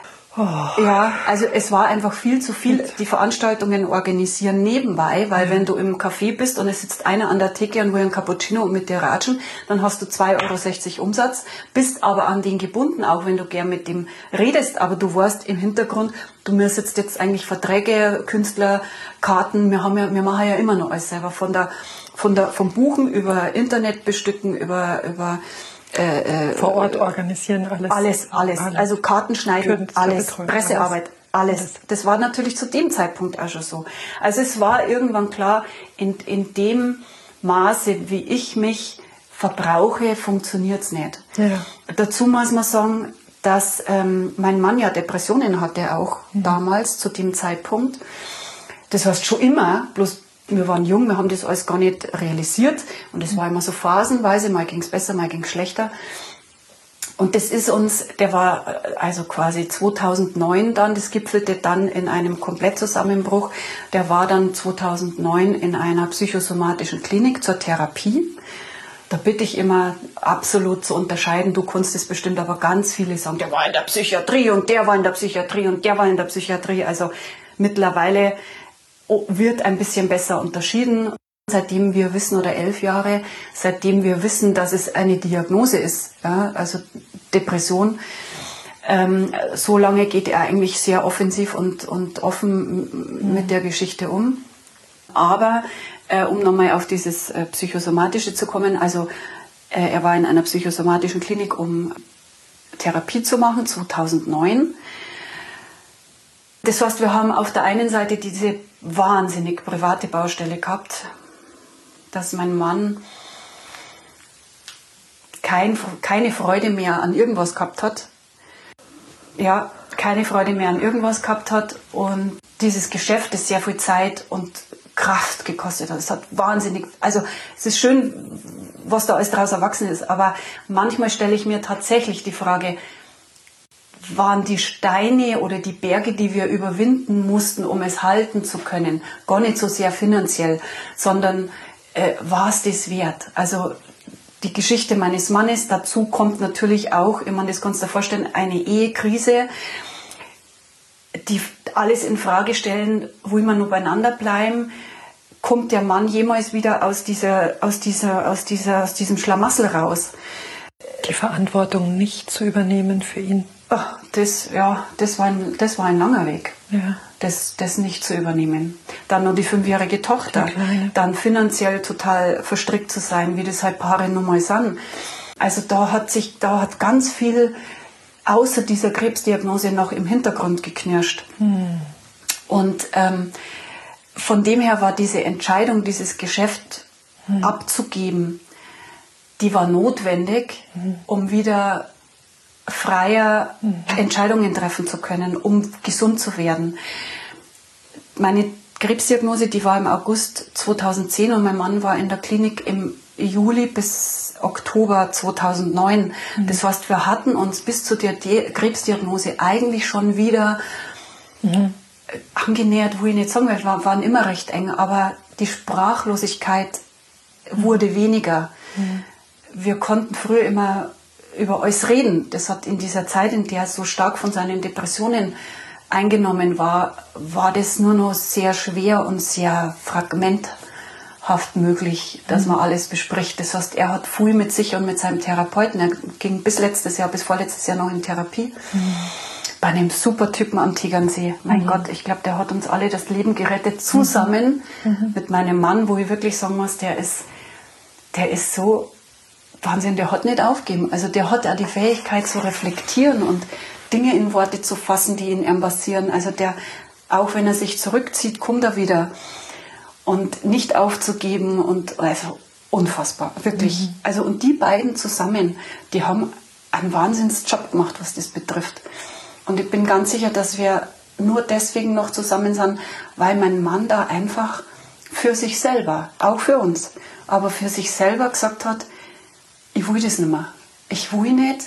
Ja, also es war einfach viel zu viel, die Veranstaltungen organisieren nebenbei, weil wenn du im Café bist und es sitzt einer an der Theke und will einen Cappuccino und mit dir ratschen, dann hast du 2,60 € Umsatz, bist aber an den gebunden, auch wenn du gern mit dem redest, aber du weißt im Hintergrund, du mir sitzt jetzt eigentlich Verträge, Künstler, Karten, wir machen ja immer noch alles selber, vom Buchen über Internet bestücken, über vor Ort organisieren, alles. Also Karten schneiden, alles, Pressearbeit, alles. Das war natürlich zu dem Zeitpunkt auch schon so. Also es war irgendwann klar, in dem Maße, wie ich mich verbrauche, funktioniert es nicht. Ja. Dazu muss man sagen, dass mein Mann ja Depressionen hatte auch damals, zu dem Zeitpunkt. Das heißt schon immer, bloß wir waren jung, wir haben das alles gar nicht realisiert und es war immer so phasenweise, mal ging es besser, mal ging es schlechter. Und das ist der war also quasi 2009 dann, das gipfelte dann in einem Komplettzusammenbruch. Der war dann 2009 in einer psychosomatischen Klinik zur Therapie. Da bitte ich immer absolut zu unterscheiden, du kannst es bestimmt, aber ganz viele sagen, der war in der Psychiatrie und der war in der Psychiatrie und der war in der Psychiatrie. Also mittlerweile wird ein bisschen besser unterschieden. Seitdem wir wissen, oder 11 Jahre, seitdem wir wissen, dass es eine Diagnose ist, ja, also Depression, so lange geht er eigentlich sehr offensiv und offen mit der Geschichte um. Aber um nochmal auf dieses Psychosomatische zu kommen, also er war in einer psychosomatischen Klinik, um Therapie zu machen, 2009. Das heißt, wir haben auf der einen Seite diese wahnsinnig private Baustelle gehabt, dass mein Mann keine Freude mehr an irgendwas gehabt hat. Ja, keine Freude mehr an irgendwas gehabt hat und dieses Geschäft, das sehr viel Zeit und Kraft gekostet hat. Es hat wahnsinnig, also es ist schön, was da alles draus erwachsen ist, aber manchmal stelle ich mir tatsächlich die Frage, waren die Steine oder die Berge, die wir überwinden mussten, um es halten zu können, gar nicht so sehr finanziell, sondern war es das wert? Also die Geschichte meines Mannes, dazu kommt natürlich auch, ich meine, das kannst du dir vorstellen, eine Ehekrise, die alles in Frage stellen, will man nur beieinander bleiben, kommt der Mann jemals wieder aus diesem Schlamassel raus? Die Verantwortung nicht zu übernehmen für ihn. Ach, das war ein langer Weg, ja. Das nicht zu übernehmen. Dann noch die 5-jährige Tochter, dann finanziell total verstrickt zu sein, wie das halt Paare nun mal sind. Also da hat ganz viel außer dieser Krebsdiagnose noch im Hintergrund geknirscht. Und von dem her war diese Entscheidung, dieses Geschäft abzugeben, die war notwendig, um wieder freier Entscheidungen treffen zu können, um gesund zu werden. Meine Krebsdiagnose, die war im August 2010 und mein Mann war in der Klinik im Juli bis Oktober 2009. Das heißt, wir hatten uns bis zu der Krebsdiagnose eigentlich schon wieder angenähert, wo ich nicht sagen will, wir waren immer recht eng, aber die Sprachlosigkeit wurde weniger. wir konnten früher immer über alles reden. Das hat in dieser Zeit, in der er so stark von seinen Depressionen eingenommen war, war das nur noch sehr schwer und sehr fragmenthaft möglich, dass man alles bespricht. Das heißt, er hat viel mit sich und mit seinem Therapeuten, er ging bis vorletztes Jahr noch in Therapie, bei einem super Typen am Tegernsee. Mein Gott, ich glaube, der hat uns alle das Leben gerettet, zusammen mit meinem Mann, wo ich wirklich sagen muss, der ist so Wahnsinn, der hat nicht aufgegeben. Also der hat auch die Fähigkeit zu reflektieren und Dinge in Worte zu fassen, die in ihm passieren. Also der, auch wenn er sich zurückzieht, kommt er wieder. Und nicht aufzugeben und also unfassbar, wirklich. Also und die beiden zusammen, die haben einen Wahnsinnsjob gemacht, was das betrifft. Und ich bin ganz sicher, dass wir nur deswegen noch zusammen sind, weil mein Mann da einfach für sich selber, auch für uns, aber für sich selber gesagt hat, ich will das nicht mehr. Ich will nicht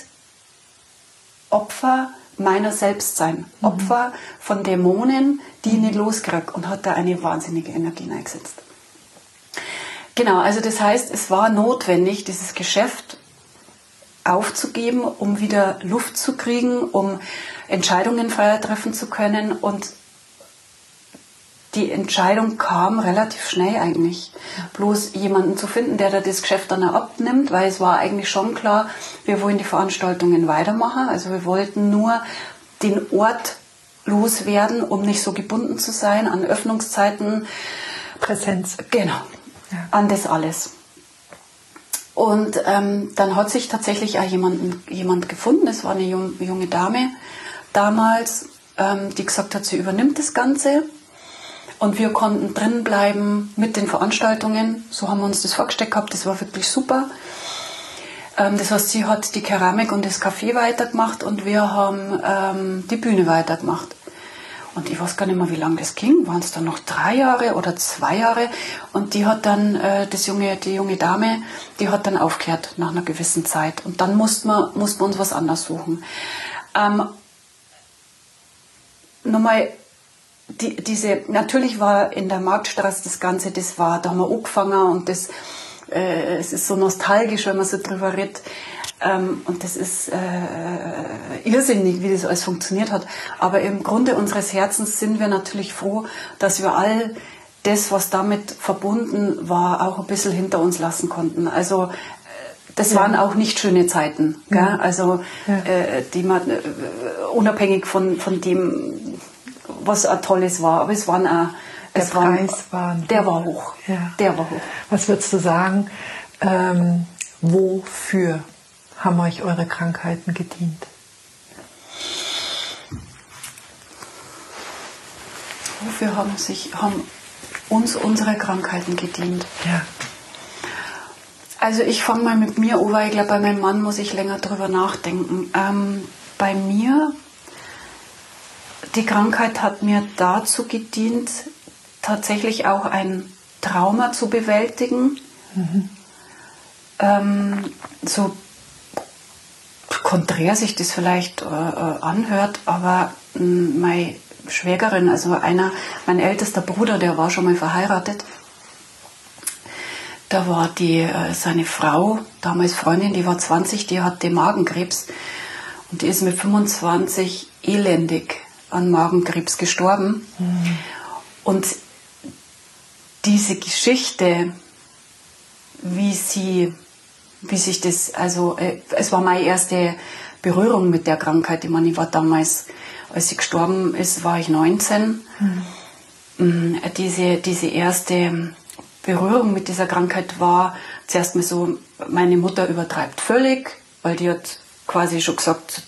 Opfer meiner selbst sein. Opfer von Dämonen, die ich nicht loskriege. Und hat da eine wahnsinnige Energie eingesetzt. Genau, also das heißt, es war notwendig, dieses Geschäft aufzugeben, um wieder Luft zu kriegen, um Entscheidungen freier treffen zu können. Und die Entscheidung kam relativ schnell eigentlich. Bloß jemanden zu finden, der da das Geschäft dann auch abnimmt, weil es war eigentlich schon klar, wir wollen die Veranstaltungen weitermachen. Also wir wollten nur den Ort loswerden, um nicht so gebunden zu sein an Öffnungszeiten. Präsenz. Genau, an das alles. Und dann hat sich tatsächlich auch jemand gefunden, es war eine junge Dame damals, die gesagt hat, sie übernimmt das Ganze. Und wir konnten drin bleiben mit den Veranstaltungen. So haben wir uns das vorgestellt gehabt. Das war wirklich super. Das heißt, sie hat die Keramik und das Café weitergemacht und wir haben die Bühne weitergemacht. Und ich weiß gar nicht mehr, wie lange das ging. Waren es dann noch 3 Jahre oder 2 Jahre? Und die hat dann, die junge Dame, die hat dann aufgehört nach einer gewissen Zeit. Und dann mussten wir uns was anderes suchen. Nochmal, natürlich war in der Marktstraße das Ganze, da haben wir angefangen und es ist so nostalgisch, wenn man so drüber redet. Und das ist irrsinnig, wie das alles funktioniert hat. Aber im Grunde unseres Herzens sind wir natürlich froh, dass wir all das, was damit verbunden war, auch ein bisschen hinter uns lassen konnten. Also das waren auch nicht schöne Zeiten. Gell? Also die man unabhängig von dem, was ein tolles war, aber es waren auch, der war hoch. Ja. Der war hoch. Was würdest du sagen, wofür haben euch eure Krankheiten gedient? Wofür haben uns unsere Krankheiten gedient? Ja. Also ich fange mal mit mir an, weil ich glaube, bei meinem Mann muss ich länger drüber nachdenken. Bei mir, die Krankheit hat mir dazu gedient, tatsächlich auch ein Trauma zu bewältigen. So konträr sich das vielleicht anhört, aber meine Schwägerin, also mein ältester Bruder, der war schon mal verheiratet. Da war seine Frau, damals Freundin, die war 20, die hatte Magenkrebs und die ist mit 25 elendig an Magenkrebs gestorben. Und diese Geschichte, wie sich das, also es war meine erste Berührung mit der Krankheit. Ich meine, ich war damals, als sie gestorben ist, war ich 19. Diese erste Berührung mit dieser Krankheit war zuerst mal so, meine Mutter übertreibt völlig, weil die hat quasi schon gesagt,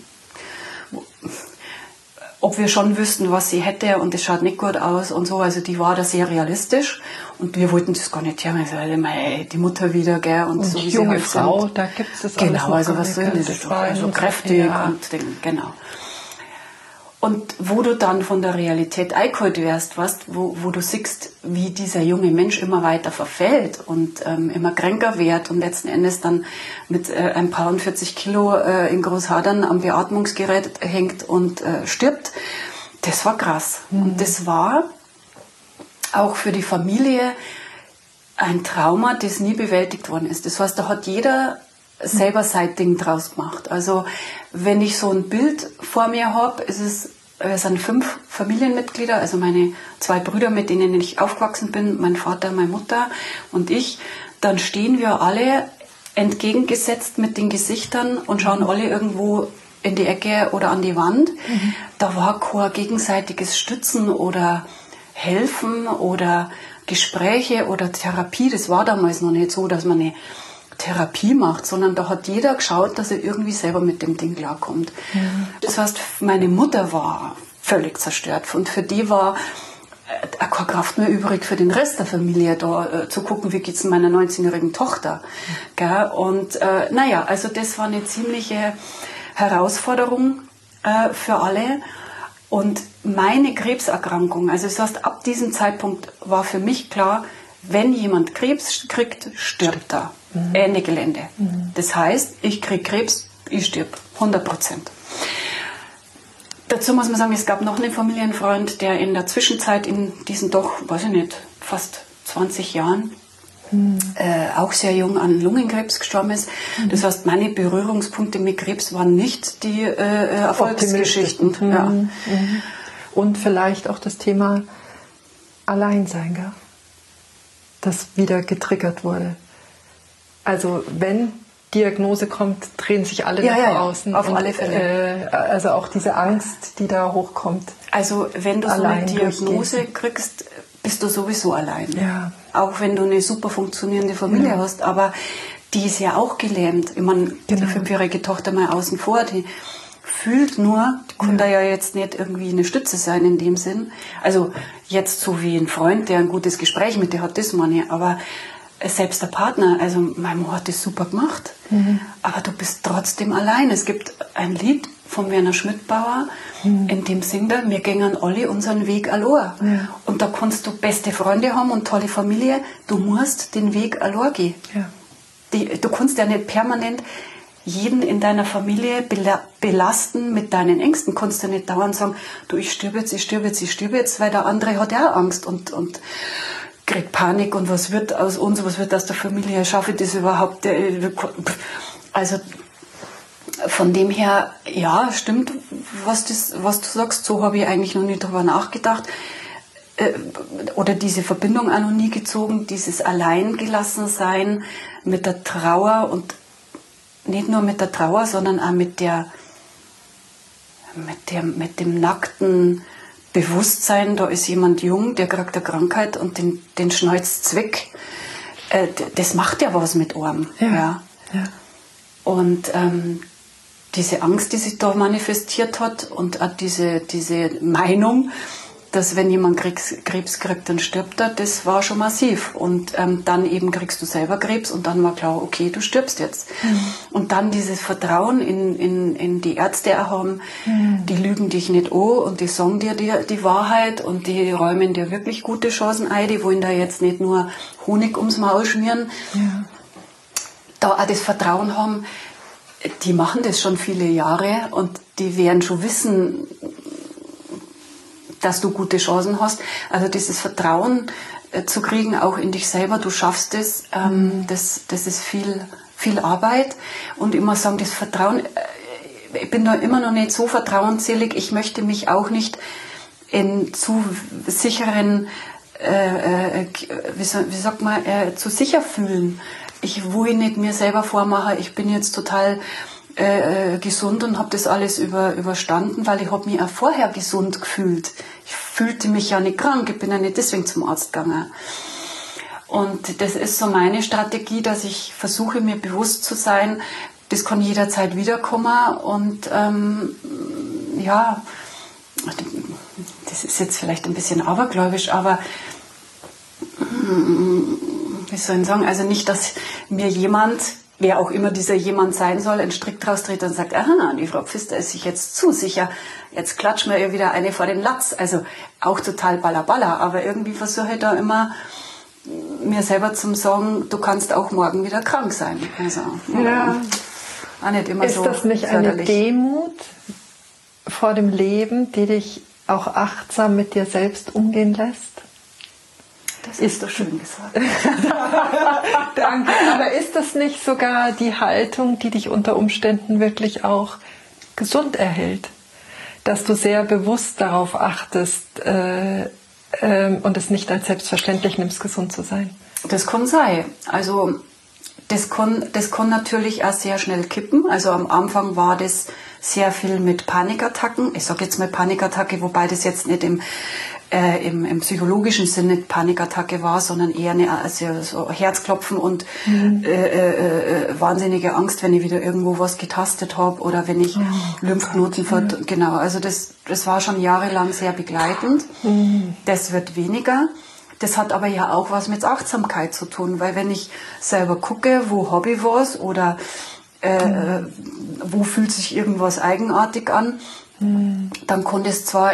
ob wir schon wüssten, was sie hätte und es schaut nicht gut aus und so. Also die war da sehr realistisch und wir wollten das gar nicht hören. Also die Mutter wieder, gell, und so wie junge sie halt Frau, sind. da gibt es das genau, alles also was soll das? Also kräftig und genau. Und wo du dann von der Realität eingeholt wirst, wo du siehst, wie dieser junge Mensch immer weiter verfällt und immer kränker wird und letzten Endes dann mit ein paar und 40 Kilo in Großhadern am Beatmungsgerät hängt und stirbt, das war krass. Und das war auch für die Familie ein Trauma, das nie bewältigt worden ist. Das heißt, da hat jeder selber sein Ding draus gemacht. Also wenn ich so ein Bild vor mir habe, es sind 5 Familienmitglieder, also meine 2 Brüder, mit denen ich aufgewachsen bin, mein Vater, meine Mutter und ich, dann stehen wir alle entgegengesetzt mit den Gesichtern und schauen alle irgendwo in die Ecke oder an die Wand. Da war kein gegenseitiges Stützen oder Helfen oder Gespräche oder Therapie. Das war damals noch nicht so, dass man eine Therapie macht, sondern da hat jeder geschaut, dass er irgendwie selber mit dem Ding klarkommt. Das heißt, meine Mutter war völlig zerstört und für die war keine Kraft mehr übrig, für den Rest der Familie da zu gucken, wie geht es meiner 19-jährigen Tochter. Gell? Und also das war eine ziemliche Herausforderung für alle. Und meine Krebserkrankung, also das heißt, ab diesem Zeitpunkt war für mich klar, wenn jemand Krebs kriegt, stirbt er. Ende Gelände. Das heißt, ich kriege Krebs, ich stirb. 100%. Dazu muss man sagen, es gab noch einen Familienfreund, der in der Zwischenzeit in diesen doch, weiß ich nicht, fast 20 Jahren auch sehr jung an Lungenkrebs gestorben ist. Das heißt, meine Berührungspunkte mit Krebs waren nicht die Erfolgsgeschichten. Ja. Und vielleicht auch das Thema Alleinsein, gell? Das wieder getriggert wurde. Also wenn Diagnose kommt, drehen sich alle nach außen. Auf alle Fälle. Also auch diese Angst, die da hochkommt. Also wenn du so eine Diagnose kriegst, bist du sowieso allein. Ja. Auch wenn du eine super funktionierende Familie hast, aber die ist ja auch gelähmt. Ich meine, die 5-jährige Tochter mal außen vor, die fühlt nur, die kann da ja jetzt nicht irgendwie eine Stütze sein in dem Sinn. Also jetzt so wie ein Freund, der ein gutes Gespräch mit dir hat, das meine ich, aber selbst der Partner, also mein Mann hat das super gemacht, aber du bist trotzdem allein. Es gibt ein Lied von Werner Schmidbauer, in dem singt er, wir gingen alle unseren Weg allein. Ja. Und da kannst du beste Freunde haben und tolle Familie, du musst den Weg allein gehen. Ja. Du kannst ja nicht permanent jeden in deiner Familie belasten mit deinen Ängsten. Du kannst ja nicht dauernd sagen, du, ich stirb jetzt, weil der andere hat ja auch Angst und kriegt Panik und was wird aus uns, was wird aus der Familie, schaffe ich das überhaupt? Also von dem her, ja, stimmt, was du sagst, so habe ich eigentlich noch nie drüber nachgedacht. Oder diese Verbindung auch noch nie gezogen, dieses Alleingelassensein mit der Trauer und nicht nur mit der Trauer, sondern auch mit dem nackten Bewusstsein, da ist jemand jung, der kriegt eine Krankheit und den schneuzt weg. Das macht ja was mit einem. Ja. Und diese Angst, die sich da manifestiert hat und auch diese Meinung, dass wenn jemand Krebs kriegt, dann stirbt er, das war schon massiv. Und dann eben kriegst du selber Krebs und dann war klar, okay, du stirbst jetzt. Und dann dieses Vertrauen in die Ärzte haben, die lügen dich nicht an und die sagen dir die Wahrheit und die räumen dir wirklich gute Chancen ein, die wollen da jetzt nicht nur Honig ums Maul schmieren. Ja. Da auch das Vertrauen haben, die machen das schon viele Jahre und die werden schon wissen, dass du gute Chancen hast. Also dieses Vertrauen zu kriegen, auch in dich selber, du schaffst es, das ist viel Arbeit. Und immer sagen, das Vertrauen, ich bin da immer noch nicht so vertrauensselig, ich möchte mich auch nicht in zu sicheren, zu sicher fühlen. Ich will nicht mir selber vormachen, ich bin jetzt total gesund und habe das alles überstanden, weil ich habe mich auch vorher gesund gefühlt. Ich fühlte mich ja nicht krank, ich bin ja nicht deswegen zum Arzt gegangen. Und das ist so meine Strategie, dass ich versuche, mir bewusst zu sein, das kann jederzeit wiederkommen und das ist jetzt vielleicht ein bisschen abergläubisch, aber wie soll ich sagen, also nicht, dass mir jemand, wer auch immer dieser jemand sein soll, einen Strick draus dreht und sagt, aha, die Frau Pfister ist sich jetzt zu sicher, jetzt klatschen wir ihr wieder eine vor den Latz. Also auch total balla, aber irgendwie versuche ich da immer mir selber zu sagen, du kannst auch morgen wieder krank sein. Also, auch nicht immer ist so das nicht förderlich. Eine Demut vor dem Leben, die dich auch achtsam mit dir selbst umgehen lässt? Das ist doch schön gesagt. Danke. Aber ist das nicht sogar die Haltung, die dich unter Umständen wirklich auch gesund erhält? Dass du sehr bewusst darauf achtest und es nicht als selbstverständlich nimmst, gesund zu sein? Das kann sein. Also das kann natürlich auch sehr schnell kippen. Also am Anfang war das sehr viel mit Panikattacken. Ich sage jetzt mal Panikattacke, wobei das jetzt nicht im psychologischen Sinne Panikattacke war, sondern eher so Herzklopfen und wahnsinnige Angst, wenn ich wieder irgendwo was getastet habe oder wenn ich Lymphknoten genau. Also das war schon jahrelang sehr begleitend. Das wird weniger. Das hat aber ja auch was mit Achtsamkeit zu tun, weil wenn ich selber gucke, wo habe ich was oder wo fühlt sich irgendwas eigenartig an, dann kann das zwar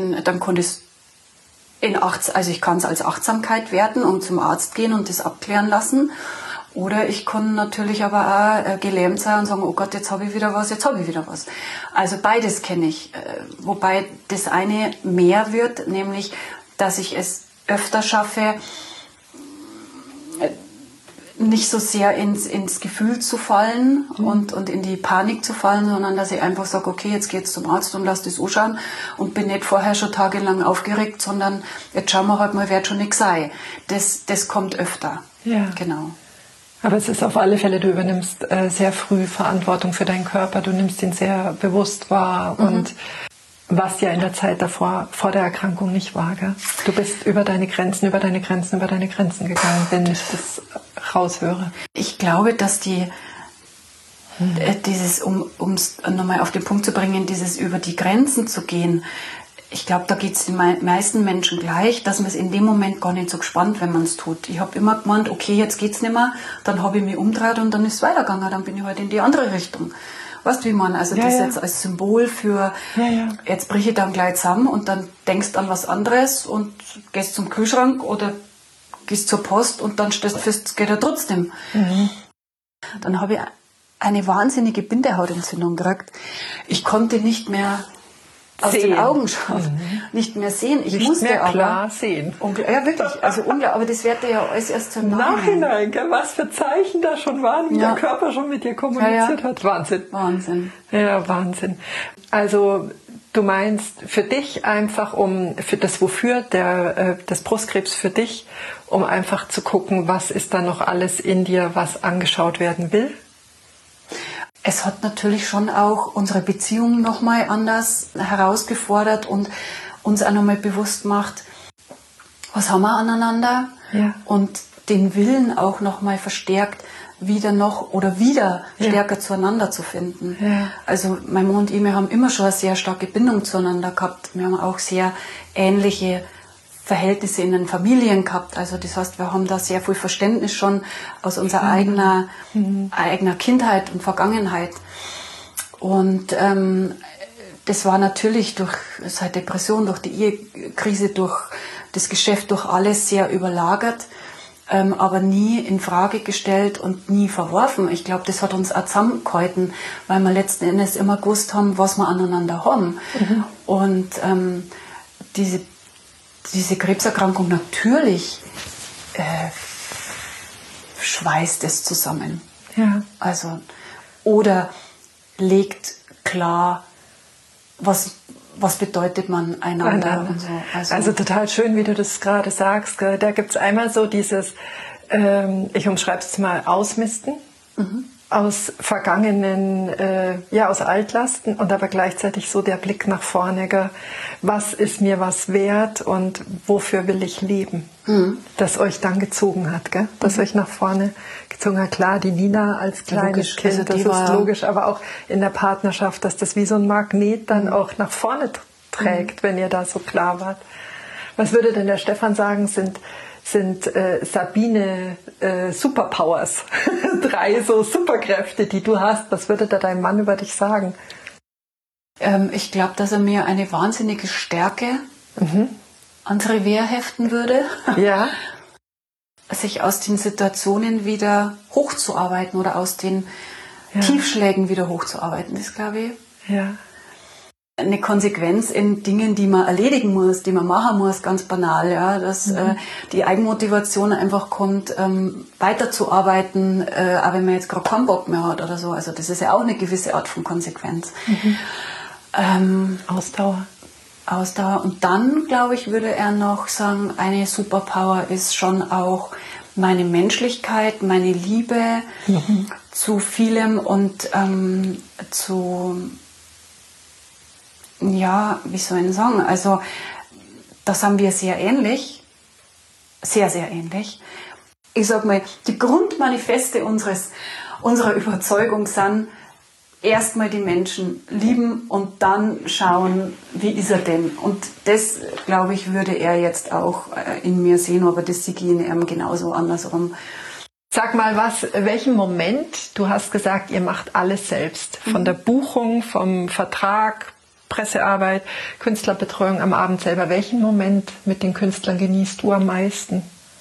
also ich kann es als Achtsamkeit werten und zum Arzt gehen und das abklären lassen. Oder ich kann natürlich aber auch gelähmt sein und sagen, oh Gott, jetzt habe ich wieder was. Also beides kenne ich. Wobei das eine mehr wird, nämlich, dass ich es öfter schaffe, nicht so sehr ins Gefühl zu fallen und in die Panik zu fallen, sondern dass ich einfach sage, okay, jetzt geht's zum Arzt und lass das anschauen und bin nicht vorher schon tagelang aufgeregt, sondern jetzt schauen wir halt mal, wird schon nichts sein. Das kommt öfter. Ja. Genau. Aber es ist auf alle Fälle, du übernimmst sehr früh Verantwortung für deinen Körper, du nimmst ihn sehr bewusst wahr und was ja in der Zeit davor, vor der Erkrankung nicht war. Gell? Du bist über deine Grenzen gegangen, wenn ich das raushöre. Ich glaube, dass dieses, um es nochmal auf den Punkt zu bringen, dieses über die Grenzen zu gehen, ich glaube, da geht es den meisten Menschen gleich, dass man es in dem Moment gar nicht so gespannt, wenn man es tut. Ich habe immer gemeint, okay, jetzt geht's nicht mehr, dann habe ich mich umgedreht und dann ist es weitergegangen, dann bin ich halt in die andere Richtung. Weißt du, wie man, also das jetzt als Symbol für, jetzt brich ich dann gleich zusammen und dann denkst an was anderes und gehst zum Kühlschrank oder gehst zur Post und dann stellst du fest, es geht ja trotzdem. Dann habe ich eine wahnsinnige Bindehautentzündung gekriegt. Ich konnte nicht mehr aus den Augen schauen, nicht mehr sehen. Ich nicht musste mehr aber klar sehen. Ja, wirklich. Also aber das wird ja alles erst im Nachhinein. Was für Zeichen da schon waren, wie der Körper schon mit dir kommuniziert hat. Wahnsinn. Ja, Wahnsinn. Also du meinst für dich einfach, für das Wofür des Brustkrebs für dich, um einfach zu gucken, was ist da noch alles in dir, was angeschaut werden will? Es hat natürlich schon auch unsere Beziehung nochmal anders herausgefordert und uns auch nochmal bewusst gemacht, was haben wir aneinander und den Willen auch nochmal verstärkt, wieder stärker zueinander zu finden. Ja. Also mein Mann und ich, wir haben immer schon eine sehr starke Bindung zueinander gehabt. Wir haben auch sehr ähnliche Verhältnisse in den Familien gehabt. Also das heißt, wir haben da sehr viel Verständnis schon aus unserer eigener Kindheit und Vergangenheit. Und das war natürlich durch seit Depression, durch die Ehekrise, durch das Geschäft, durch alles sehr überlagert, aber nie in Frage gestellt und nie verworfen. Ich glaube, das hat uns auch zusammengehalten, weil wir letzten Endes immer gewusst haben, was wir aneinander haben. Und diese Krebserkrankung natürlich schweißt es zusammen. Ja. Also, oder legt klar, was bedeutet man einander und so. Also total schön, wie du das gerade sagst. Da gibt es einmal so dieses, ich umschreibe es mal, Ausmisten. Aus vergangenen, aus Altlasten und aber gleichzeitig so der Blick nach vorne, was ist mir was wert und wofür will ich leben, das euch dann gezogen hat, gell? Das euch nach vorne gezogen hat. Klar, die Nina als kleines Kind, also das ist logisch, aber auch in der Partnerschaft, dass das wie so ein Magnet dann auch nach vorne trägt, wenn ihr da so klar wart. Was würde denn der Stefan sagen, sind Sabine Superpowers, 3 so Superkräfte, die du hast. Was würde da dein Mann über dich sagen? Ich glaube, dass er mir eine wahnsinnige Stärke ans Revier heften würde. Ja. Sich aus den Situationen wieder hochzuarbeiten oder aus den Tiefschlägen wieder hochzuarbeiten, das glaube ich. Ja. eine Konsequenz in Dingen, die man erledigen muss, die man machen muss, ganz banal, ja, dass die Eigenmotivation einfach kommt, weiterzuarbeiten, auch wenn man jetzt gerade keinen Bock mehr hat oder so. Also das ist ja auch eine gewisse Art von Konsequenz. Ausdauer. Und dann, glaube ich, würde er noch sagen, eine Superpower ist schon auch meine Menschlichkeit, meine Liebe zu vielem und ja, wie soll ich sagen, also das haben wir sehr ähnlich, sehr, sehr ähnlich. Ich sag mal, die Grundmanifeste unserer Überzeugung sind, erstmal die Menschen lieben und dann schauen, wie ist er denn. Und das, glaube ich, würde er jetzt auch in mir sehen, aber das sehe ich in ihm genauso andersrum. Sag mal welchen Moment, du hast gesagt, ihr macht alles selbst, von der Buchung, vom Vertrag, Pressearbeit, Künstlerbetreuung am Abend selber. Welchen Moment mit den Künstlern genießt du am meisten?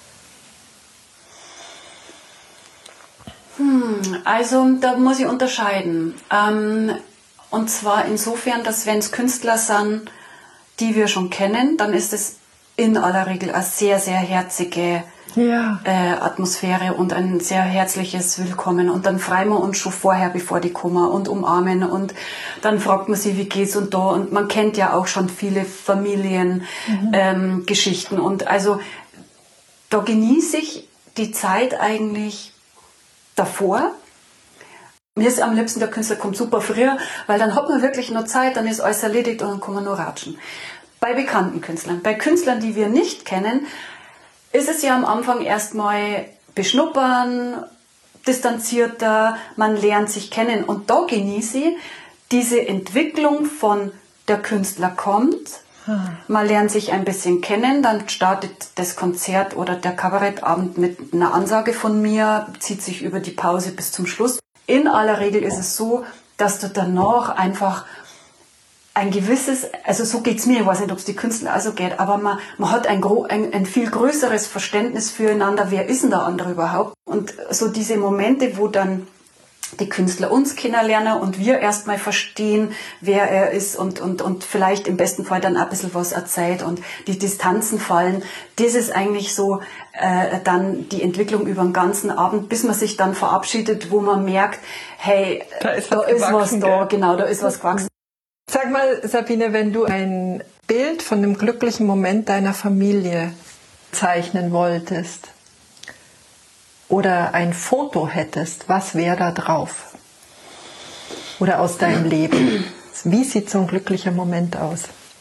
Also da muss ich unterscheiden. Und zwar insofern, dass wenn es Künstler sind, die wir schon kennen, dann ist es in aller Regel eine sehr, sehr herzige Atmosphäre und ein sehr herzliches Willkommen. Und dann freuen wir uns schon vorher, bevor die kommen und umarmen. Und dann fragt man sie, wie geht's und da. Und man kennt ja auch schon viele Familiengeschichten. Und also da genieße ich die Zeit eigentlich davor. Mir ist am liebsten, der Künstler kommt super früher, weil dann hat man wirklich noch Zeit, dann ist alles erledigt und dann kann man nur ratschen. Bei bekannten Künstlern. Bei Künstlern, die wir nicht kennen, ist es ja am Anfang erstmal beschnuppern, distanzierter, man lernt sich kennen. Und da genieße ich diese Entwicklung von der Künstler kommt, man lernt sich ein bisschen kennen, dann startet das Konzert oder der Kabarettabend mit einer Ansage von mir, zieht sich über die Pause bis zum Schluss. In aller Regel ist es so, dass du danach einfach ein gewisses, also so geht's mir, ich weiß nicht, ob es die Künstler also geht, aber man hat ein viel größeres Verständnis füreinander, wer ist denn der andere überhaupt? Und so diese Momente, wo dann die Künstler uns kennenlernen und wir erstmal verstehen, wer er ist und vielleicht im besten Fall dann ein bisschen was erzählt und die Distanzen fallen. Das ist eigentlich so dann die Entwicklung über den ganzen Abend, bis man sich dann verabschiedet, wo man merkt, hey, da ist was da, genau, da ist was gewachsen. Sag mal, Sabine, wenn du ein Bild von dem glücklichen Moment deiner Familie zeichnen wolltest, oder ein Foto hättest, was wäre da drauf? Oder aus deinem Leben? Wie sieht so ein glücklicher Moment aus?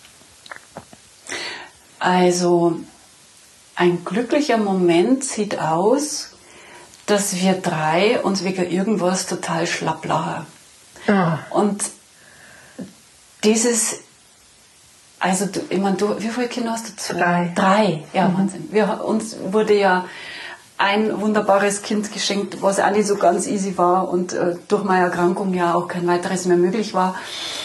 Also, ein glücklicher Moment sieht aus, dass wir drei uns wegen irgendwas total schlapp lachen. Ah. Und dieses, also ich meine, wie viele Kinder hast du? 3. 3, ja, Wahnsinn. Uns wurde ja ein wunderbares Kind geschenkt, was auch nicht so ganz easy war und durch meine Erkrankung ja auch kein weiteres mehr möglich war.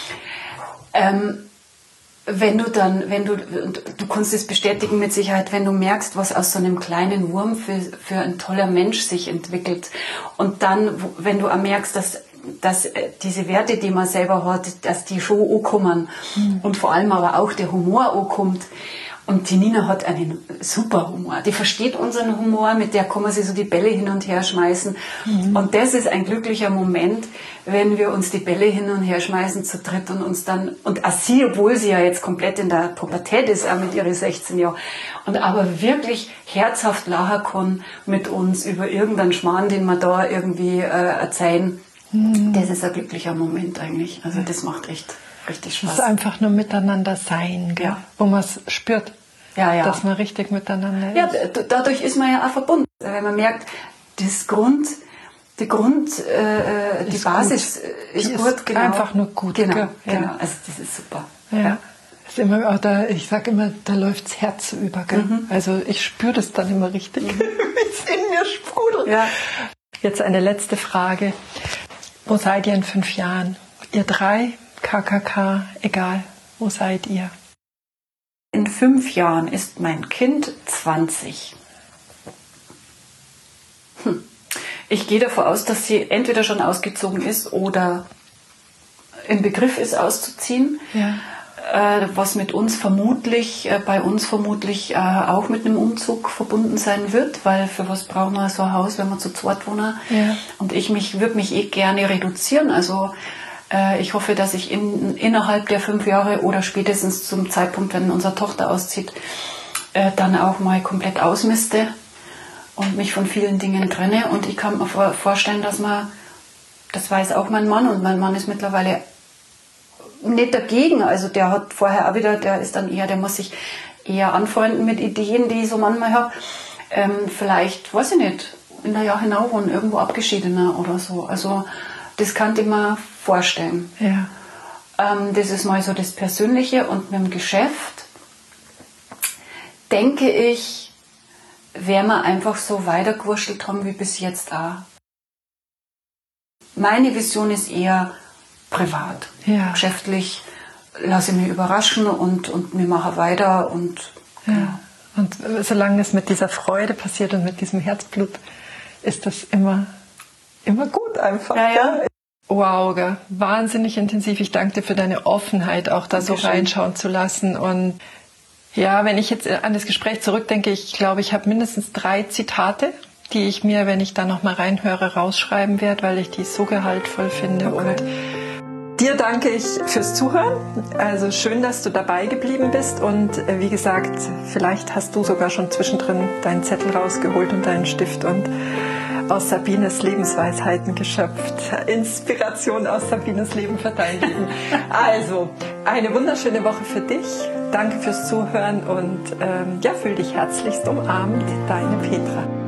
Du kannst es bestätigen mit Sicherheit, wenn du merkst, was aus so einem kleinen Wurm für ein toller Mensch sich entwickelt. Und dann, wenn du auch merkst, dass diese Werte, die man selber hat, dass die schon ankommen und vor allem aber auch der Humor ankommt. Und die Nina hat einen super Humor. Die versteht unseren Humor, mit der kann man sich so die Bälle hin und her schmeißen. Und das ist ein glücklicher Moment, wenn wir uns die Bälle hin und her schmeißen zu dritt und uns dann, und auch sie, obwohl sie ja jetzt komplett in der Pubertät ist, auch mit ihren 16 Jahren, und aber wirklich herzhaft lachen kann mit uns über irgendeinen Schmarrn, den wir da irgendwie erzählen. Das ist ein glücklicher Moment eigentlich. Also das macht richtig Spaß. Das ist einfach nur miteinander sein, gell? Ja. Wo man es spürt, dass man richtig miteinander ist. Ja, dadurch ist man ja auch verbunden. Wenn man merkt, die Basis ist gut. Genau. Einfach nur gut. Genau. Ja. Also das ist super. Ja. Ist immer auch ich sage immer, da läuft das Herz über. Gell? Also ich spüre das dann immer richtig, wie es in mir sprudelt. Ja. Jetzt eine letzte Frage. Wo seid ihr in 5 Jahren? Ihr 3, KKK, egal. Wo seid ihr? In 5 Jahren ist mein Kind 20. Ich gehe davon aus, dass sie entweder schon ausgezogen ist oder im Begriff ist auszuziehen. Ja. Was bei uns vermutlich auch mit einem Umzug verbunden sein wird, weil für was brauchen wir so ein Haus, wenn wir zu zweit wohnen? Ja. Und ich würde mich gerne reduzieren. Also ich hoffe, dass ich innerhalb der 5 Jahre oder spätestens zum Zeitpunkt, wenn unsere Tochter auszieht, dann auch mal komplett ausmiste und mich von vielen Dingen trenne. Und ich kann mir vorstellen, das weiß auch mein Mann, und mein Mann ist mittlerweile nicht dagegen, also der hat vorher auch wieder, der muss sich eher anfreunden mit Ideen, die ich so manchmal habe. Vielleicht, weiß ich nicht, in der Jahr hinaus wohnen, irgendwo abgeschiedener oder so. Also das kann ich mir vorstellen. Ja. Das ist mal so das Persönliche. Und mit dem Geschäft denke ich, werden wir einfach so weitergewurschtelt haben wie bis jetzt auch. Meine Vision ist eher privat. Ja. Geschäftlich lasse ich mich überraschen und wir machen weiter. Und, ja. Und solange es mit dieser Freude passiert und mit diesem Herzblut, ist das immer gut einfach. Ja, ja. Wow, gell? Wahnsinnig intensiv. Ich danke dir für deine Offenheit, auch da so reinschauen zu lassen. Und ja, wenn ich jetzt an das Gespräch zurückdenke, ich glaube, ich habe mindestens 3 Zitate, die ich mir, wenn ich da noch mal reinhöre, rausschreiben werde, weil ich die so gehaltvoll finde. Okay. Und dir danke ich fürs Zuhören. Also schön, dass du dabei geblieben bist. Und wie gesagt, vielleicht hast du sogar schon zwischendrin deinen Zettel rausgeholt und deinen Stift und aus Sabines Lebensweisheiten geschöpft. Inspiration aus Sabines Leben für dein Leben. Also, eine wunderschöne Woche für dich. Danke fürs Zuhören und fühl dich herzlichst umarmt. Deine Petra.